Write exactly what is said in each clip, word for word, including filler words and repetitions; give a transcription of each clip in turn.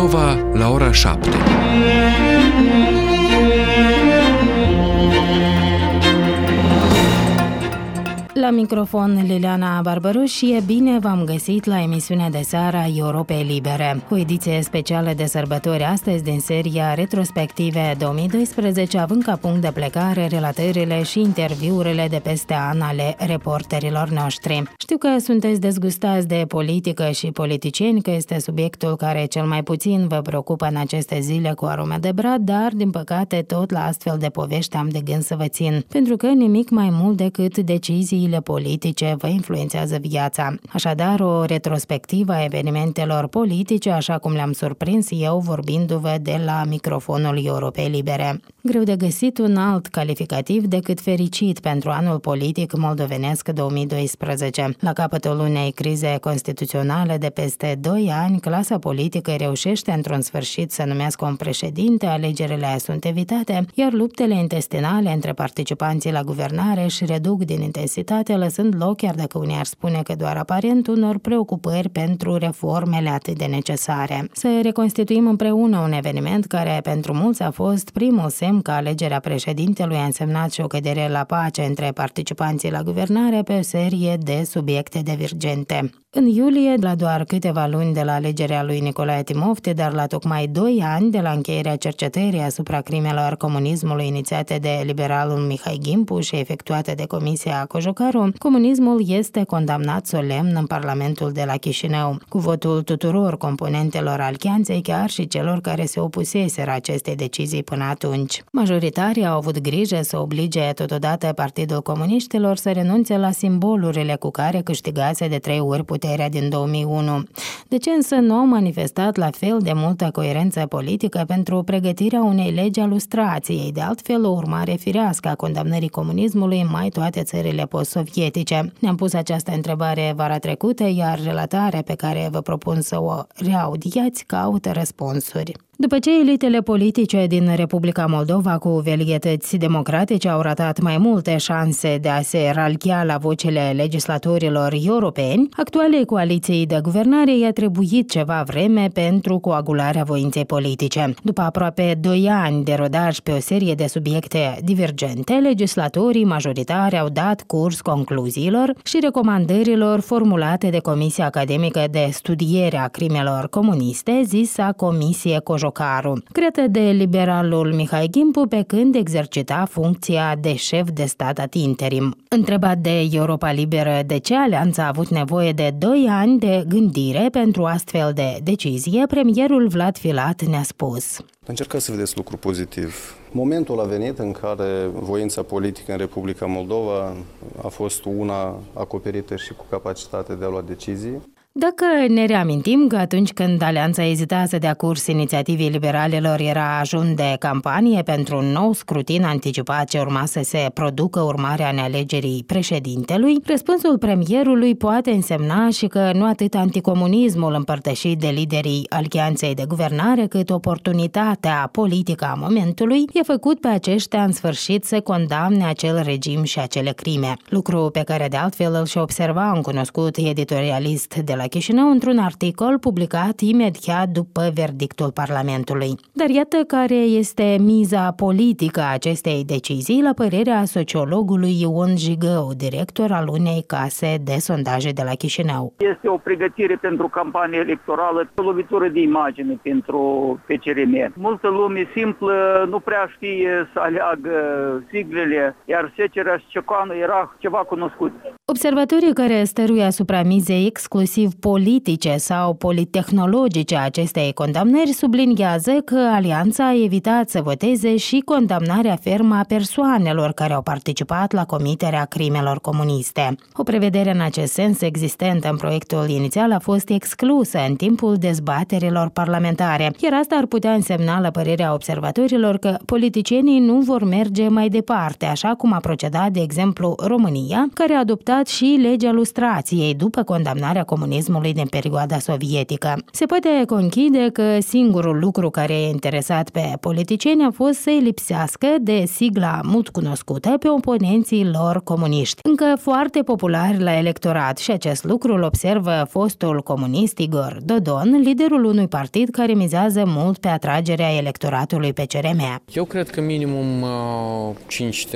Moldova la ora șapte. La microfon Liliana Barbaru și e bine v-am găsit la emisiunea de seară a Europei Libere. O ediție specială de sărbători astăzi din seria Retrospective două mii doisprezece, având ca punct de plecare relatările și interviurile de peste an ale reporterilor noștri. Știu că sunteți dezgustați de politică și politicieni, că este subiectul care cel mai puțin vă preocupă în aceste zile cu arome de brad, dar, din păcate, tot la astfel de povești am de gând să vă țin, pentru că nimic mai mult decât deciziile politice vă influențează viața. Așadar, o retrospectivă a evenimentelor politice, așa cum le-am surprins eu vorbindu-vă de la microfonul Europei Libere. Greu de găsit un alt calificativ decât fericit pentru anul politic moldovenesc două mii doisprezece. La capătul unei crize constituționale de peste doi ani, clasa politică reușește într-un sfârșit să numească un președinte, alegerile sunt evitate, iar luptele intestinale între participanții la guvernare își reduc din intensitate, lăsând loc, chiar dacă unii ar spune că doar aparent, unor preocupări pentru reformele atât de necesare. Să reconstituim împreună un eveniment care pentru mulți a fost primul semn că alegerea președintelui a însemnat și o cădere la pace între participanții la guvernare pe o serie de subiecte divergente. În iulie, la doar câteva luni de la alegerea lui Nicolae Timofte, dar la tocmai doi ani de la încheierea cercetării asupra crimelor comunismului inițiate de liberalul Mihai Gimpu și efectuate de Comisia Cojocaru, comunismul este condamnat solemn în Parlamentul de la Chișinău, cu votul tuturor componentelor alianței, chiar și celor care se opuseseră acestei decizii până atunci. Majoritarii au avut grijă să oblige totodată Partidul Comuniștilor să renunțe la simbolurile cu care câștigase de trei ori puterea din două mii unu. De ce însă nu au manifestat la fel de multă coerență politică pentru pregătirea unei legi a lustrației, de altfel o urmare firească a condamnării comunismului în mai toate țările post-sovietice? Ne-am pus această întrebare vara trecută, iar relatarea pe care vă propun să o reaudiați caută răspunsuri. După ce elitele politice din Republica Moldova cu velietăți democratice au ratat mai multe șanse de a se ralchia la vocile legislatorilor europeni, actualei coaliții de guvernare i-a trebuit ceva vreme pentru coagularea voinței politice. După aproape doi ani de rodaj pe o serie de subiecte divergente, legislatorii majoritari au dat curs concluziilor și recomandărilor formulate de Comisia Academică de Studiere a Crimelor Comuniste, zisa Comisie Cojocaru, creată de liberalul Mihai Gimpu pe când exercita funcția de șef de stat ad interim. Întrebat de Europa Liberă de ce alianța a avut nevoie de doi ani de gândire pentru astfel de decizie, premierul Vlad Filat ne-a spus: Încercați să vedeți lucru pozitiv. Momentul a venit în care voința politică în Republica Moldova a fost una acoperită și cu capacitate de a lua decizii. Dacă ne reamintim că atunci când alianța ezita să dea curs inițiativei liberalilor era ajun de campanie pentru un nou scrutin anticipat ce urma să se producă urmarea nealegerii președintelui, răspunsul premierului poate însemna și că nu atât anticomunismul împărtășit de liderii alianței de guvernare, cât oportunitatea politică a momentului i-a făcut pe aceștia în sfârșit să condamne acel regim și acele crime. Lucru pe care de altfel îl și observa un cunoscut editorialist de la Chișinău într-un articol publicat imediat după verdictul Parlamentului. Dar iată care este miza politică a acestei decizii, la părerea sociologului Ion Jigău, director al unei case de sondaje de la Chișinău. Este o pregătire pentru campanie electorală, o lovitură de imagine pentru P C R M. Multă lume simplă nu prea știe să aleagă siglele, iar Secerea și Cecoană era ceva cunoscut. Observatorii care stăruie asupra mizei exclusiv politice sau politehnologice a acestei condamnări subliniază că alianța a evitat să voteze și condamnarea fermă a persoanelor care au participat la comiterea crimelor comuniste. O prevedere în acest sens existentă în proiectul inițial a fost exclusă în timpul dezbaterilor parlamentare, iar asta ar putea însemna, la părerea observatorilor, că politicienii nu vor merge mai departe, așa cum a procedat, de exemplu, România, care a adoptat adoptat și legea lustrației după condamnarea comunismului din perioada sovietică. Se poate conchide că singurul lucru care a interesat pe politicieni a fost să-i lipsească de sigla mult cunoscută pe oponenții lor comuniști, încă foarte populari la electorat, și acest lucru îl observă fostul comunist Igor Dodon, liderul unui partid care mizează mult pe atragerea electoratului P C R M. Eu cred că minimum cinci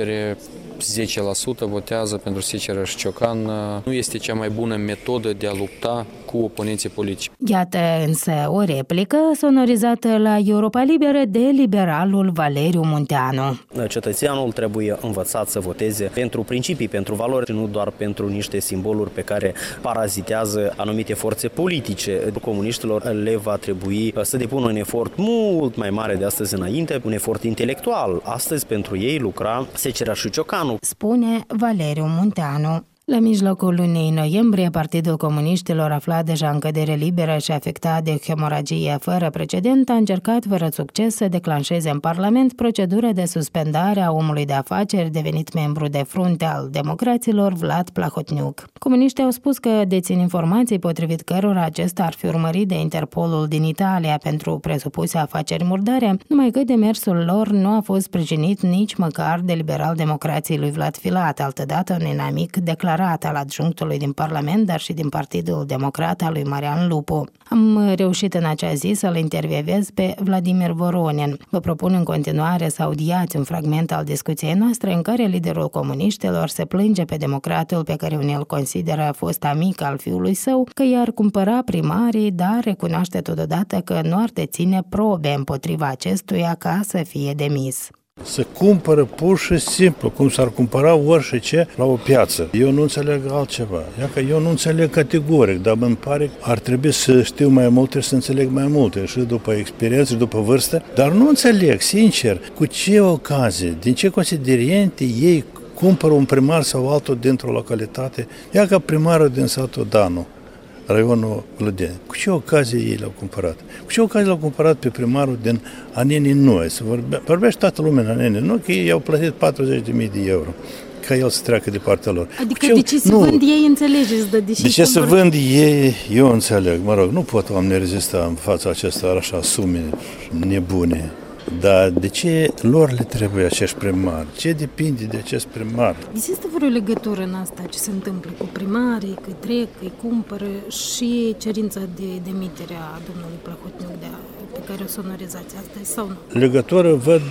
zece la sută votează pentru Secerea și Ciocan. Nu este cea mai bună metodă de a lupta cu oponenții politici. Iată însă o replică sonorizată la Europa Liberă de liberalul Valeriu Munteanu. Cetățeanul trebuie învățat să voteze pentru principii, pentru valori și nu doar pentru niște simboluri pe care parazitează anumite forțe politice. Comuniștilor le va trebui să depună un efort mult mai mare de astăzi înainte, un efort intelectual. Astăzi pentru ei lucra Secerea și Ciocanu, spune Valeriu Munteanu. La mijlocul lunii noiembrie, Partidul Comuniștilor, aflat deja în cădere liberă și afectat de hemoragie fără precedent, a încercat fără succes să declanșeze în Parlament procedură de suspendare a omului de afaceri devenit membru de frunte al democraților, Vlad Plahotniuc. Comuniștii au spus că dețin informații potrivit cărora acesta ar fi urmărit de Interpolul din Italia pentru presupuse afaceri murdare, numai că demersul lor nu a fost sprijinit nici măcar de liberal-democrații lui Vlad Filat, altădată un inamic declarat al adjunctului din Parlament, dar și din Partidul Democrat al lui Marian Lupu. Am reușit în acea zi să-l intervievez pe Vladimir Voronin. Vă propun în continuare să audiați un fragment al discuției noastre în care liderul comuniștilor se plânge pe democratul pe care unii îl consideră fost amic al fiului său că i-ar cumpăra primarii, dar recunoaște totodată că nu ar deține probe împotriva acestuia ca să fie demis. Se cumpără pur și simplu, cum s-ar cumpăra orice la o piață. Eu nu înțeleg altceva. Ia că eu nu înțeleg categoric, dar îmi pare că ar trebui să știu mai multe și să înțeleg mai multe, și după experiență, și după vârstă. Dar nu înțeleg, sincer, cu ce ocazie, din ce considerente ei cumpără un primar sau altul dintr-o localitate. Ia ca primarul din satul Danu, raionul Glădeni. Cu ce ocazie ei l-au cumpărat? Cu ce ocazie l-au cumpărat pe primarul din Anenii Noi? Să vorbe, vorbește toată lumea în Anenii Noi că ei i-au plătit patruzeci de mii de euro ca el să treacă de partea lor. Adică ce, de ce să vând ei, înțelegeți? De, de ce să vând ei, eu înțeleg. Mă rog, nu pot oameni rezista în fața acestor așa sume nebune. Dar de ce lor le trebuie acești primari? Ce depinde de acest primar? Există vreo legătură în asta ce se întâmplă cu primarii, că trec, că îi cumpără, și cerința de demitere a domnului Plahotniuc de a, pe care o sonorizați astăzi, sau nu? Legătură văd,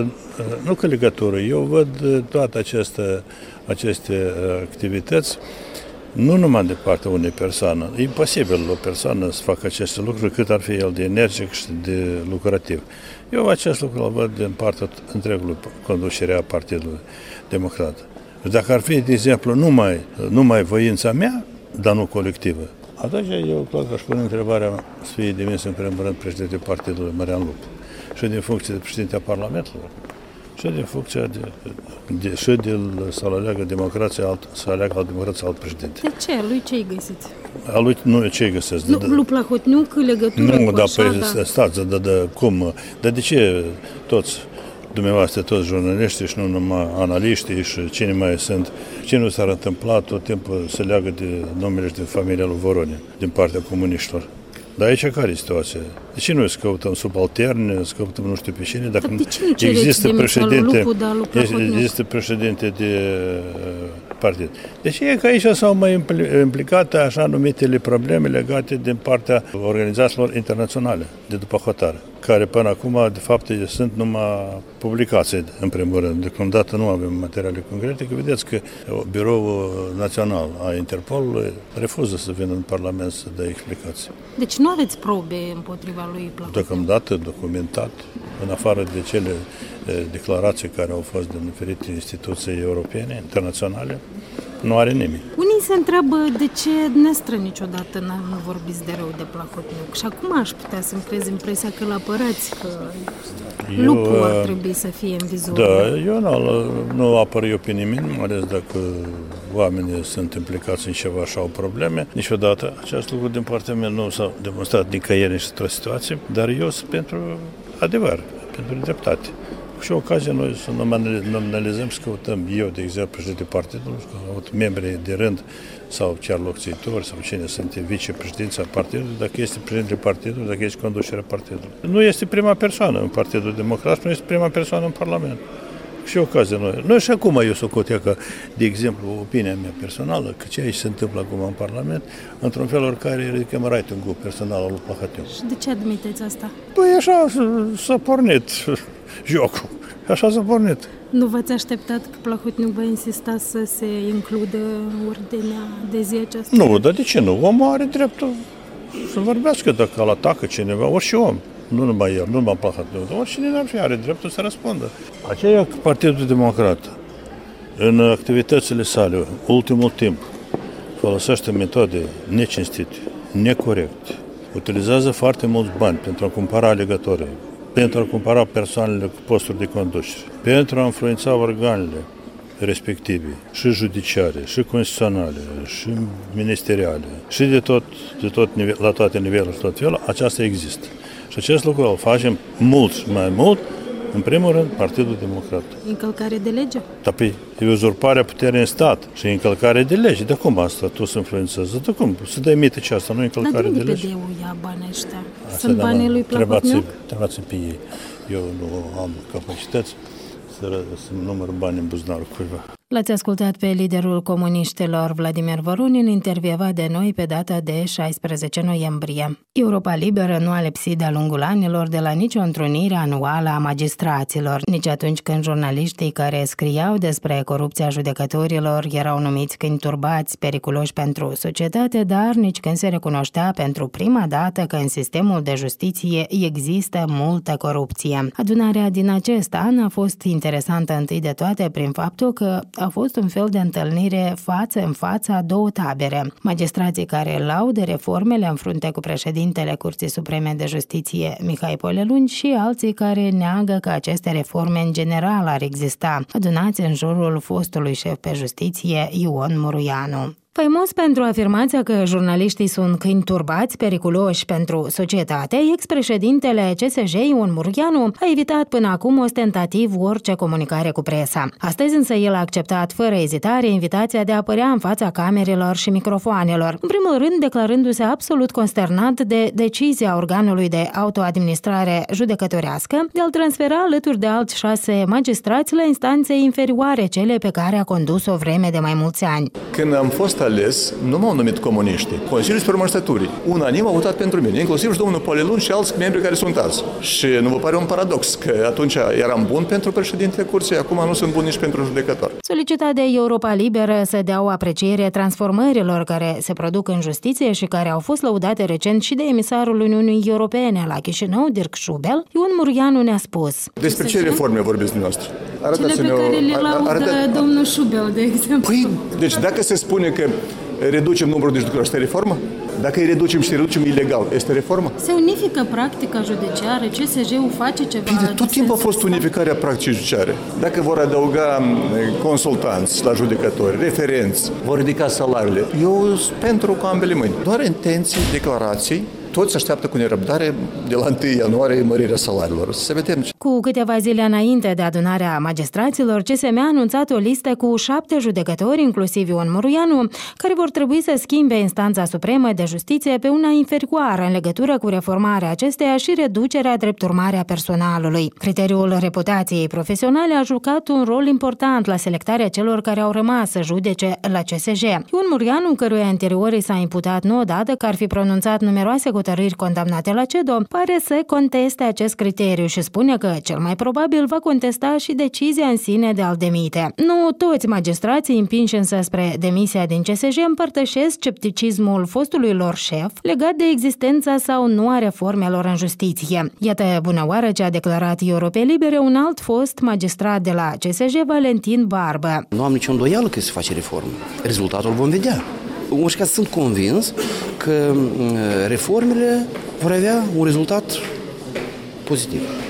nu că legătură, eu văd toate aceste, aceste activități nu numai de partea unei persoane. E imposibil o persoană să facă aceste lucruri cât ar fi el de energic și de lucrativ. Eu acest lucru îl văd din partea întregului conducerea Partidului Democrat. Dacă ar fi, de exemplu, numai, numai voința mea, dar nu colectivă, atunci eu clar că aș pune întrebarea să fie demis în primul rând președintele Partidului Marian Lupu și din funcție de președinte a Parlamentului și din funcția de, de și de să aleagă democrația alt, să aleagă alt democrația alt președinte. De ce? Lui ce-i găsiți? A lui nu ce-i găsesc? Nu, lui Plahotniuc legătură nu, cu da, așa, păi, da. stați, da, da, cum? Dar de ce toți, dumneavoastră, toți jurnaliștii și nu numai analiștii și cine mai sunt, ce nu s-ar întâmpla tot timpul se leagă de numele și de familia lui Voronin din partea comuniștilor? Dar aici care e situația? De ce noi să căutăm subalterne, să căutăm nu știu pe cine, dacă există președinte, există președinte de partid. Deci e că aici s-au mai implicate așa numitele probleme legate din partea organizațiilor internaționale de după hotare, care până acum, de fapt, sunt numai publicații, în primul rând. Deocamdată nu avem materiale concrete, că vedeți că Biroul Național a Interpolului refuză să vină în Parlament să dea explicații. Deci nu aveți probe împotriva lui Plahotniuc? Deocamdată documentat, în afară de cele declarații care au fost din diferite instituții europene, internaționale, nu are nimic. Unii se întreabă de ce dumneavoastră niciodată nu vorbiți de rău de Plahotniuc și acum aș putea să-mi crez impresia că l-apărați, că eu, Lupu ar trebui să fie în vizor. Da, eu nu, nu apăr eu pe nimeni, mai ales dacă oamenii sunt implicați în ceva și au probleme. Niciodată acest lucru din partea mea nu s-a demonstrat nicăieri în într-o situație, dar eu sunt pentru adevăr, pentru dreptate. Cu ce ocazie noi să nominalizăm și căutăm eu, de exemplu, președinte partidului, și caut membrii de rând sau chiar locțitori sau cine sunt vicepreședința partidului, dacă este președintele partidului, dacă este conducerea partidului. Nu este prima persoană în Partidul Democrat, nu este prima persoană în Parlament. Și ocazie noi. Noi și acum eu socotea că, de exemplu, opinia mea personală, că ce aici se întâmplă acum în Parlament, într-un fel oricare ridicăm ratingul personal al lui Plahatiu. Și de ce admiteți asta? Păi așa s-a pornit jocul. Așa s-a pornit. Nu v-ați așteptat că Plahotniuc va insista să se includă ordinea de zi aceasta? Nu, dar de ce nu? Omul are dreptul să vorbească dacă îl atacă cineva, orice om. Nu numai el, nu numai Plahotniuc, dar oricine n-ar fi, are dreptul să răspundă. Aceea că Partidul Democrat, în activitățile sale, ultimul timp, folosește metode necinstite, necorecte, utilizează foarte mulți bani pentru a cumpăra alegători, pentru a cumpăra persoanele cu posturi de conducere, pentru a influența organele respective, și judiciare, și constituționale, și ministeriale, și de tot, de tot nivel, la toate nivelurile, tot felul, aceasta există. Și acest lucru îl facem mult și mai mult, în primul rând, Partidul Democrat. Încălcare de lege? Dar pe uzurparea puterii în stat și încălcare de lege. De cum asta tu să influențează? De cum? Să dai mite ce asta, nu încălcare de lege? Dar de unde P D U ia banii ăștia? Sunt banii lui Plahotniuc? Întrebați pe ei. Eu nu am capacități să, să număr bani în buzunarul cuiva. L-ați ascultat pe liderul comuniștilor Vladimir Voronin, intervievat de noi pe data de șaisprezece noiembrie. Europa Liberă nu a lipsit de-a lungul anilor de la nicio întrunire anuală a magistraților, nici atunci când jurnaliștii care scriau despre corupția judecătorilor erau numiți câini turbați, periculoși pentru societate, dar nici când se recunoștea pentru prima dată că în sistemul de justiție există multă corupție. Adunarea din acest an a fost interesantă întâi de toate prin faptul că a fost un fel de întâlnire față în față a două tabere. Magistrații care laudă reformele în frunte cu președintele Curții Supreme de Justiție, Mihai Polelungi, și alții care neagă că aceste reforme în general ar exista, adunați în jurul fostului șef pe justiție, Ion Muruianu. Faimos pentru afirmația că jurnaliștii sunt câini turbați, periculoși pentru societate, ex-președintele C S J, Ion Muruianu, a evitat până acum ostentativ orice comunicare cu presa. Astăzi însă el a acceptat fără ezitare invitația de a apărea în fața camerelor și microfoanelor, în primul rând declarându-se absolut consternat de decizia organului de autoadministrare judecătorească de a-l transfera alături de alți șase magistrați la instanțe inferioare, cele pe care a condus o vreme de mai mulți ani. Când am fost ales, nu m-au numit comuniștii. Consiliul Suprem al Staturii unanim a votat pentru mine, inclusiv și domnul Polelungi și alți membri care sunt azi. Și nu vă pare un paradox că atunci eram bun pentru președintele Curții, acum nu sunt bun nici pentru judecător. Solicitat de Europa Liberă să dea o apreciere transformărilor care se produc în justiție și care au fost lăudate recent și de emisarul Uniunii Europene la Chișinău, Dirk Schubel, Ion Muruianu ne-a spus. Despre ce reforme vorbiți dumneavoastră? Cele pe care le laudă arătați... domnul Schubel, de exemplu. Păi, deci dacă se spune că reducem numărul de judecători, este reformă? Dacă îi reducem și reducem ilegal, este reformă? Se unifică practica judiciară, C S J-ul face ceva... Bine, tot timpul a fost unificarea practicii judiciare. Dacă vor adăuga consultanți la judecători, referenți, vor ridica salariile, eu sunt pentru cu ambele mâini. Doar intenții, declarații, toți așteaptă cu nerăbdare de la întâi ianuarie mărirea salariilor. Să vedem. Cu câteva zile înainte de adunarea magistraților, C S M a anunțat o listă cu șapte judecători, inclusiv Ion Muruianu, care vor trebui să schimbe instanța supremă de justiție pe una inferioară în legătură cu reformarea acesteia și reducerea drept urmare a personalului. Criteriul reputației profesionale a jucat un rol important la selectarea celor care au rămas să judece la C S J. Ion Muruianu, căruia anteriorii s-a imputat nu odată că ar fi pronunțat numeroase hotărâri condamnate la C E D O, pare să conteste acest criteriu și spune că cel mai probabil va contesta și decizia în sine de a-l demite. Nu toți magistrații împinși însă spre demisia din C S J împărtășesc scepticismul fostului lor șef legat de existența sau nu a reformelor în justiție. Iată bună oară ce a declarat Europei Libere un alt fost magistrat de la C S J, Valentin Barbă. Nu am nicio îndoială că se face reformă. Rezultatul vom vedea. În orice caz sunt convins că reformele vor avea un rezultat pozitiv.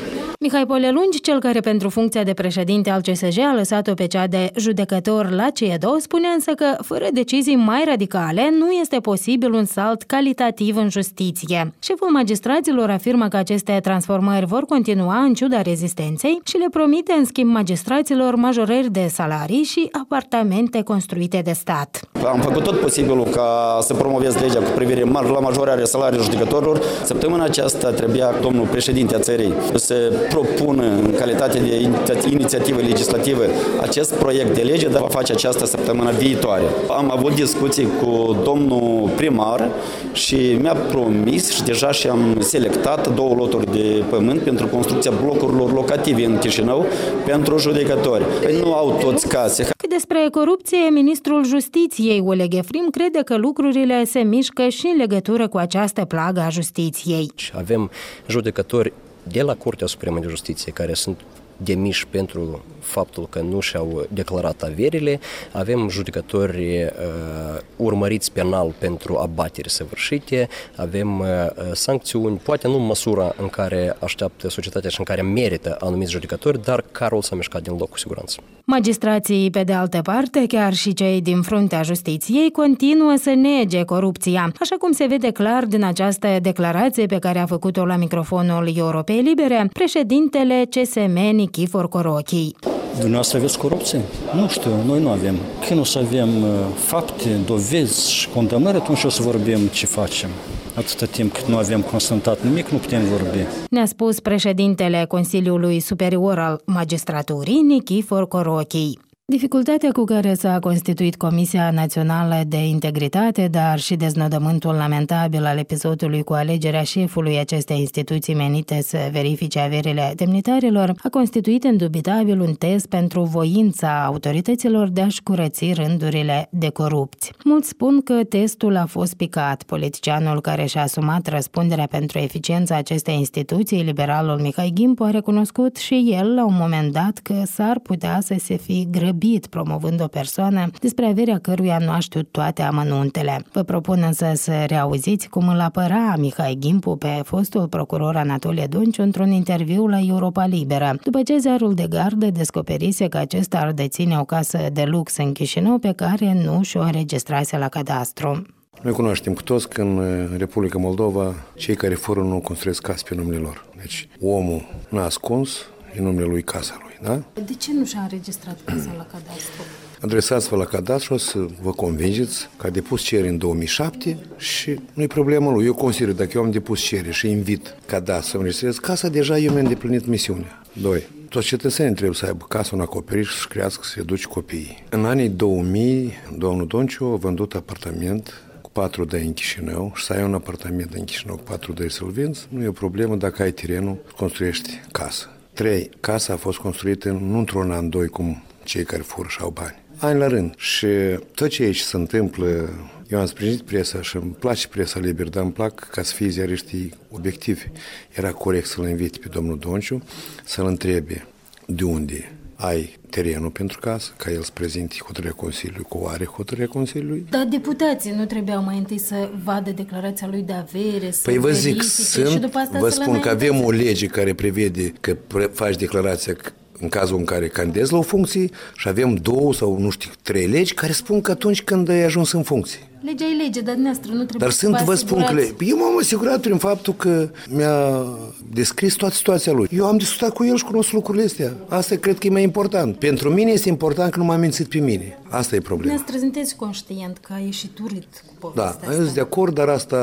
Mihai Polelungi, cel care pentru funcția de președinte al C S J a lăsat-o pe cea de judecător la C E D O, spune însă că, fără decizii mai radicale, nu este posibil un salt calitativ în justiție. Șeful magistraților afirmă că aceste transformări vor continua în ciuda rezistenței și le promite, în schimb, magistraților majorări de salarii și apartamente construite de stat. Am făcut tot posibilul ca să promovez legea cu privire la majorarea salariilor judecătorilor. Săptămâna aceasta trebuia domnul președinte a țării să propună în calitate de inițiativă legislativă acest proiect de lege, dar va face această săptămână viitoare. Am avut discuții cu domnul primar și mi-a promis și deja și-am selectat două loturi de pământ pentru construcția blocurilor locative în Chișinău pentru judecători. Nu au toți case. Cât despre corupție, ministrul Justiției, Oleg Efrim, crede că lucrurile se mișcă și în legătură cu această plagă a justiției. Avem judecători de la Curtea Supremă de Justiție care sunt demiși pentru faptul că nu și-au declarat averile, avem judecători uh, urmăriți penal pentru abateri săvârșite, avem uh, sancțiuni, poate nu în măsura în care așteaptă societatea și în care merită anumiți judecători, dar carul s-a mișcat din loc cu siguranță. Magistrații, pe de altă parte, chiar și cei din fruntea justiției, continuă să nege corupția, așa cum se vede clar din această declarație pe care a făcut-o la microfonul Europei Libere președintele C S M Nichifor Corochi. Dumneavoastră aveți corupție? Nu știu, noi nu avem. Când o să avem fapte, dovezi și condamnări, atunci o să vorbim ce facem. Atâta timp cât nu avem constatat nimic, nu putem vorbi. Ne-a spus președintele Consiliului Superior al Magistraturii, Nichifor Corochi. Dificultatea cu care s-a constituit Comisia Națională de Integritate, dar și deznodământul lamentabil al episodului cu alegerea șefului acestei instituții menite să verifice averile demnitarilor, a constituit indubitabil un test pentru voința autorităților de a-și curăți rândurile de corupți. Mulți spun că testul a fost picat. Politicianul care și-a asumat răspunderea pentru eficiența acestei instituții, liberalul Mihai Gimpu, a recunoscut și el la un moment dat că s-ar putea să se fi grăbit promovând o persoană despre averea căruia nu a știut toate amănuntele. Vă propun însă să reauziți cum îl apăra Mihai Gimpu pe fostul procuror Anatolie Donciu într-un interviu la Europa Liberă, după ce ziarul de gardă descoperise că acesta ar deține o casă de lux în Chișinău pe care nu și-o înregistrase la cadastru. Noi cunoaștem cu toți că în Republica Moldova cei care fură nu construiesc case pe numele lor. Deci omul n-a ascuns în numele lui casa lui. Da? De ce nu și-a înregistrat casa la cadastru? Adresați-vă la cadastru să vă convingeți că a depus cerere în două mii șapte și nu-i problema lui. Eu consider, dacă eu am depus cerere și invit cadastru să înregistrez casa, deja eu mi-am îndeplinit misiunea. Doi. Toți cetățenii trebuie să aibă casă, un acoperiș, să-și crească, să educe copiii. În anii două mii, domnul Donciu a vândut apartament cu patru dăi în Chișinău și să ai un apartament în Chișinău cu patru dăi să-l vinzi, nu e o problemă dacă ai terenul, construiești casă. Trei. Casa a fost construită nu într-un an, doi, cum cei care fură și au bani. Ani la rând. Și tot ce aici se întâmplă, eu am sprijinit presa și îmi place presa liberă, dar îmi plac ca să fie ziariștii obiectivi. Era corect să-l invite pe domnul Donciu, să-l întrebe de unde ai terenul pentru casă, ca el să prezinte hotărârea Consiliului, cu are hotărârea Consiliului. Dar deputații nu trebuiau mai întâi să vadă declarația lui de avere, să păi vă zic, verifice sunt, și după asta vă să spun că avem o înainteze. lege care prevede că faci declarația în cazul în care candidezi la o funcție și avem două sau nu știu, trei legi care spun că atunci când ai ajuns în funcție. Legea e lege, dar dumneavoastră nu trebuie Dar să sunt, vă vă spun că le... eu m-am asigurat prin faptul că mi-a descris toată situația lui. Eu am discutat cu el și cunosc lucrurile astea. Asta cred că e mai important. Pentru mine este important că nu m-a mințit pe mine. Asta e problema. Dumneavoastră sunteți conștient că a ieșit urât cu povestea Da, asta. sunt de acord, dar asta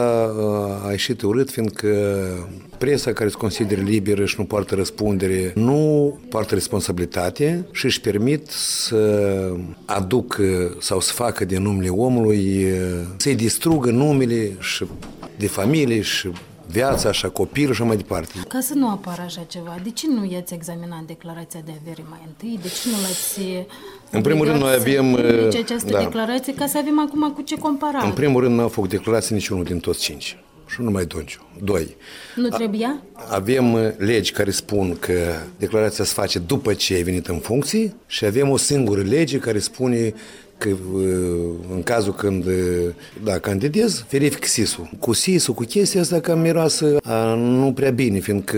a ieșit urât, fiindcă presa care se consideră liberă și nu poartă răspundere, nu poartă responsabilitate și își permit să aducă sau să facă de numele omului, să-i distrugă numele și de familie și viața și a copilul și mai departe. Ca să nu apară așa ceva, de ce nu i-ați examinat declarația de avere mai întâi? De ce nu l-ați... În primul rând, noi avem... Deci această da. declarație, ca să avem acum cu ce compara. În primul rând, n-au făcut declarații niciunul din toți cinci. Și nu numai Donciu. Doi. Nu trebuia? Avem legi care spun că declarația se face după ce ai venit în funcție și avem o singură lege care spune că în cazul când da, candidez, verific S I S-ul. Cu S I S-ul, cu chestia asta cam miroasă a, nu prea bine, fiindcă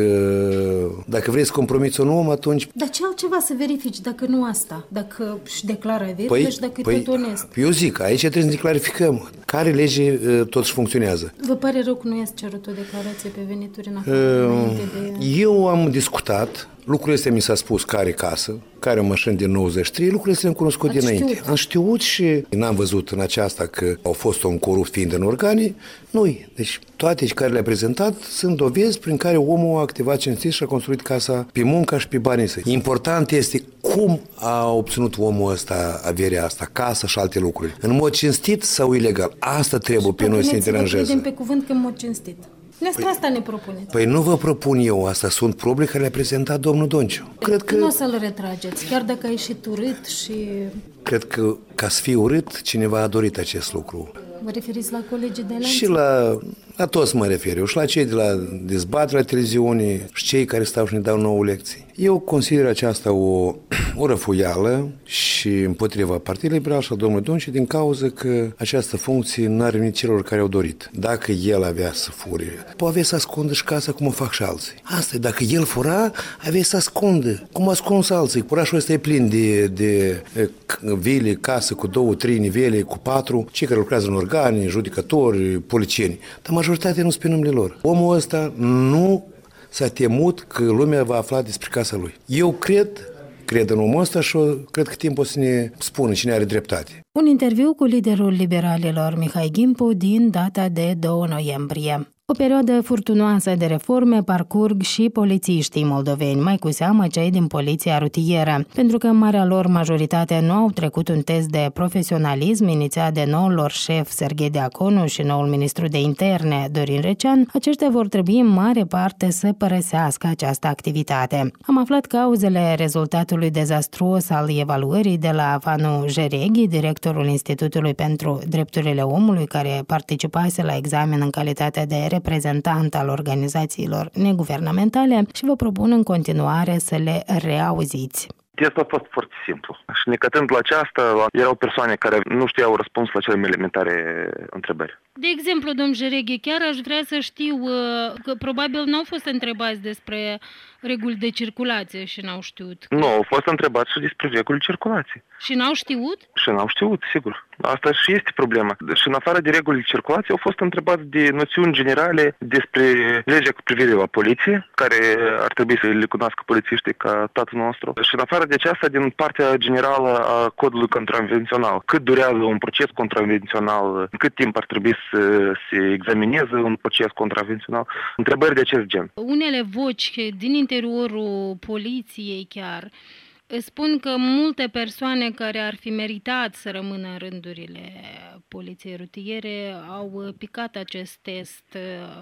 dacă vrei să compromiți un om, atunci... Dar ce altceva să verifici dacă nu asta? Dacă își declară averile păi, și dacă păi, e tot onest? Eu zic, aici trebuie să ne clarificăm. Care lege totuși funcționează? Vă pare rău că nu i-ați cerut o declarație pe venituri în afară, uh, înainte de... Eu am discutat, lucrurile astea mi s-a spus care casă, care o mașină din nouăzeci și trei, lucrurile astea le-am cunoscut Ați dinainte. știut. Am știut și n-am văzut în aceasta că au fost un corupt fiind în organe. Nu-i. Deci toate care le-a prezentat sunt dovezi prin care omul a activat cinstit și a construit casa pe munca și pe banii săi. Important este cum a obținut omul ăsta averea asta, casa și alte lucruri. În mod cinstit sau ilegal? Asta trebuie pe noi să ne deranjeze. Credem pe cuvânt că în mod cinstit. Despre păi, asta ne propuneți. Păi nu vă propun eu asta, sunt probe care le-a prezentat domnul Donciu. Cred că... Nu o să-l retrageți, chiar dacă a ieșit urât și... Cred că ca să fie urât, cineva a dorit acest lucru. Vă referiți la colegii de la... Și la, la toți mă refer eu, și la cei de la dezbaterea televiziunii, și cei care stau și ne dau nouă lecții. Eu consider aceasta o, o răfuială și împotriva Partidului Liberal și a domnului Donciu din cauza că această funcție n-a revenit celor care au dorit. Dacă el avea să fure, poate avea să ascundă și casa cum o fac și alții. Asta e, dacă el fura, avea să ascundă, cum ascunzi alții. Orașul ăsta e plin de, de, de vile, casă cu două, trei nivele, cu patru, cei care lucrează în organe, judecători, policieni. Dar majoritatea nu sunt pe numele lor. Omul ăsta nu s-a temut că lumea va afla despre casa lui. Eu cred, cred în omul ăsta și cred că timpul o să ne spună cine are dreptate. Un interviu cu liderul liberalilor Mihai Gimpu din data de doi noiembrie. O perioadă furtunoasă de reforme parcurg și polițiștii moldoveni, mai cu seamă cei din poliția rutieră, pentru că în marea lor majoritate nu au trecut un test de profesionalism inițiat de noul lor șef Serghei Deaconu și noul ministru de interne Dorin Recean. Aceștia vor trebui în mare parte să părăsească această activitate. Am aflat cauzele rezultatului dezastruos al evaluării de la Vanu Jereghi, directorul Institutului pentru Drepturile Omului, care participase la examen în calitate de reprezentant al organizațiilor neguvernamentale și vă propun în continuare să le reauziți. Testul a fost foarte simplu. Și necătând la aceasta, erau persoane care nu știau răspuns la cele mai elementare întrebări. De exemplu, domn Jereghi, chiar aș vrea să știu că probabil n-au fost întrebați despre reguli de circulație și n-au știut. Nu, au fost întrebați și despre reguli de circulație. Și n-au știut? Și n-au știut, sigur. Asta și este problema. Și în afară de reguli de circulație au fost întrebați de noțiuni generale despre legea cu privire la poliție, care ar trebui să le cunoască polițiștii ca tatăl nostru. Și în afară de aceasta, din partea generală a codului contravențional. Cât durează un proces contravențional, cât timp ar trebui să se examineze un proces contravențional. Întrebări de acest gen. Unele voci din interiorul poliției chiar spun că multe persoane care ar fi meritat să rămână în rândurile poliției rutiere au picat acest test.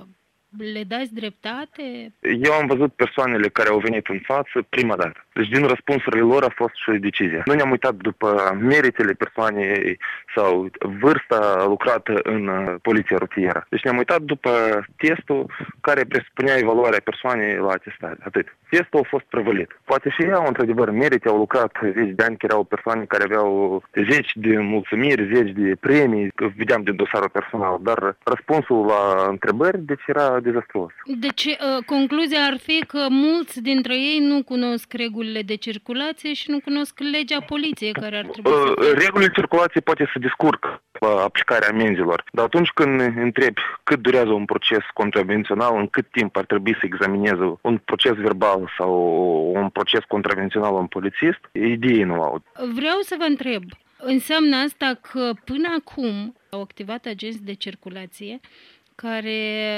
Le dați dreptate? Eu am văzut persoanele care au venit în față prima dată. Deci din răspunsurile lor a fost și decizia. Nu ne-am uitat după meritele persoanei sau vârsta lucrată în poliția rutieră. Deci ne-am uitat după testul care presupunea evaluarea persoanei la atestare. Atât. Testul a fost prevălit. Poate și ei au într-adevăr merite, au lucrat zeci de ani, că erau persoane care aveau zeci de mulțumiri, zeci de premii, vedeam din dosarul personal, dar răspunsul la întrebări deci era dezastruos. Deci concluzia ar fi că mulți dintre ei nu cunosc regulile de circulație și nu cunosc legea poliției care ar trebui să... Regulile de circulație poate să descurcă la aplicarea amenzilor, dar atunci când întrebi cât durează un proces contravențional, în cât timp ar trebui să examineze un proces verbal sau un proces contravențional un polițist, ideii nu au. Vreau să vă întreb, înseamnă asta că până acum au activat agenți de circulație care,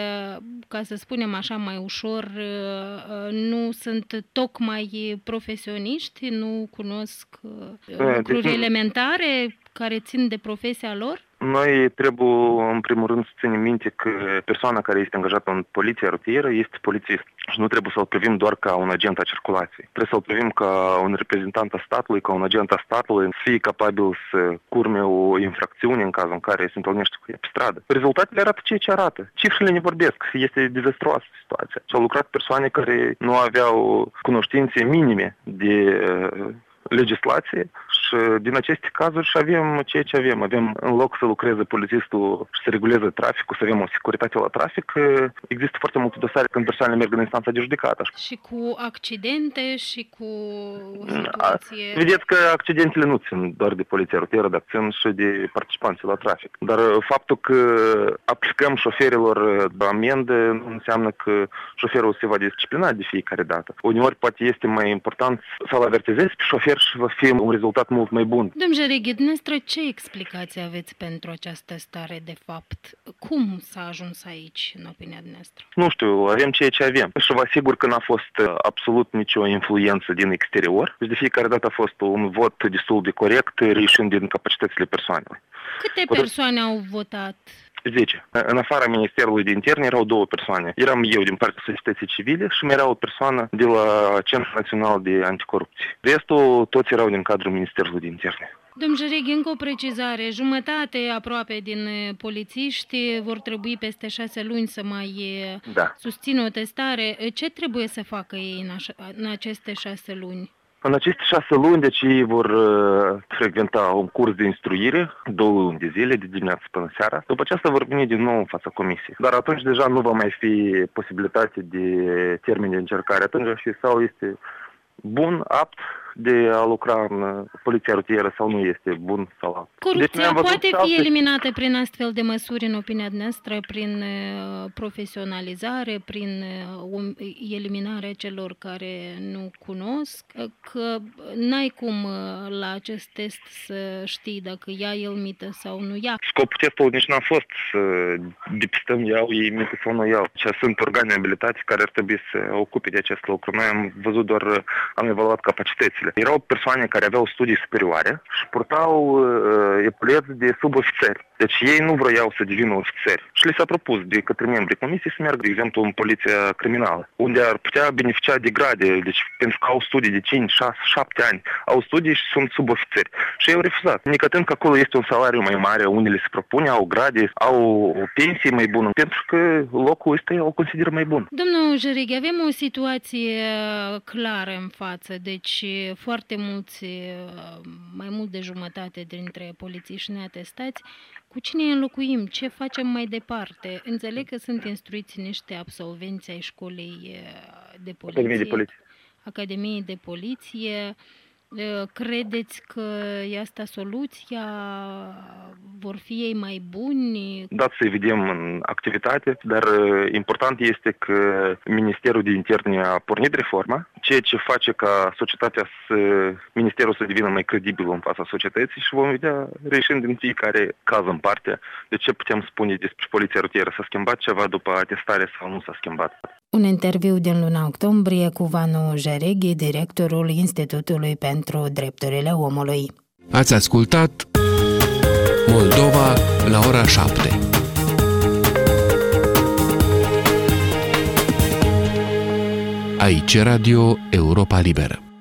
ca să spunem așa mai ușor, nu sunt tocmai profesioniști, nu cunosc lucruri deci, elementare care țin de profesia lor? Noi trebuie, în primul rând, să ținem minte că persoana care este angajată în poliția rutieră este polițist. Și nu trebuie să-l privim doar ca un agent a circulației. Trebuie să-l privim ca un reprezentant a statului, ca un agent a statului, să fie capabil să curme o infracțiune în cazul în care se întâlnește cu ea pe stradă. Rezultatele arată ceea ce arată. Cifrele ne vorbesc. Este dezastruoasă situația. Și au lucrat persoane care nu aveau cunoștințe minime de legislație și din aceste cazuri și avem ceea ce avem. Avem, în loc să lucreze polițistul și să reguleze traficul, să avem o securitate la trafic, există foarte multe dosare când persoanele merg în instanța de judecată. Și cu accidente și cu o situație... Vedeți că accidentele nu țin doar de poliția rutieră, dar țin și de participanții la trafic. Dar faptul că aplicăm șoferilor amendă nu înseamnă că șoferul se va disciplina de fiecare dată. Uneori poate este mai important să-l avertizezi pe șofer și va fi un rezultat mult mai bun. Domnul Jareghi, dumneavoastră ce explicație aveți pentru această stare de fapt? Cum s-a ajuns aici, în opinia dumneavoastră? Nu știu, avem ceea ce avem. Și vă asigur că n-a fost absolut nicio influență din exterior. Deci de fiecare dată a fost un vot destul de corect, reieșind din capacitățile persoanelor. Câte persoane au votat? zece. În afara Ministerului de Interne erau două persoane. Eram eu din partea societății civile și mai era o persoană de la Centrul Național de Anticorupție. Restul toți erau din cadrul Ministerului de Interne. Domnul Jareghi, încă o precizare. Jumătate aproape din polițiști vor trebui peste șase luni să mai da. susțină o testare. Ce trebuie să facă ei în, așa, în aceste șase luni? În aceste șase luni, deci ei vor uh, frecventa un curs de instruire, două luni de zile, de dimineață până seara. După aceasta vor veni din nou în fața comisiei. Dar atunci deja nu va mai fi posibilitate de termen de încercare. Atunci va fi sau este bun, apt de a lucra în poliția rutieră sau nu este bun sau apt. Corupția deci, poate fi alte... eliminată prin astfel de măsuri, în opinia noastră, prin profesionalizare, prin eliminarea celor care nu cunosc, că n-ai cum la acest test să știi dacă ia el mită sau nu ia. Scopul testului nici n-a fost să depistăm iau ei mită sau nu iau. Ce sunt organe abilitați care ar trebui să ocupe de acest lucru. Noi am văzut doar, am evaluat capacitățile. Erau persoane care aveau studii superioare și purtau uh, epuleți de subofițeri. Deci ei nu vroiau să devină ofițeri. Și li s-a propus de către membrii comisiei să meargă, de exemplu, în poliția criminală, unde ar putea beneficia de grade, deci pentru că au studii de cinci, șase, șapte ani, au studii și sunt subofițeri. Și ei au refuzat. Nicătând că acolo este un salariu mai mare, unde se propune, au grade, au o pensie mai bună, pentru că locul ăsta o consideră mai bun. Domnul Jareghi, avem o situație clară în față, deci foarte mulți, mai mult de jumătate dintre polițiști neatestați. Cu cine îi înlocuim? Ce facem mai departe? Înțeleg că sunt instruiți niște absolvenți ai școlii de poliție, Academiei de poliție. Academiei de poliție. Credeți că e asta soluția? Vor fi ei mai buni? Da, să-i vedem în activitate, dar important este că Ministerul de Interne a pornit reforma, ceea ce face ca societatea să, Ministerul să devină mai credibil în fața societății și vom vedea, reieșind din fiecare caz în parte, de ce putem spune despre poliția rutieră. S-a schimbat ceva după atestare sau nu s-a schimbat? Un interviu din luna octombrie cu Vanu Jareghi, directorul Institutului pentru Drepturile Omului. Ați ascultat Moldova la ora șapte. Aici Radio Europa Liberă.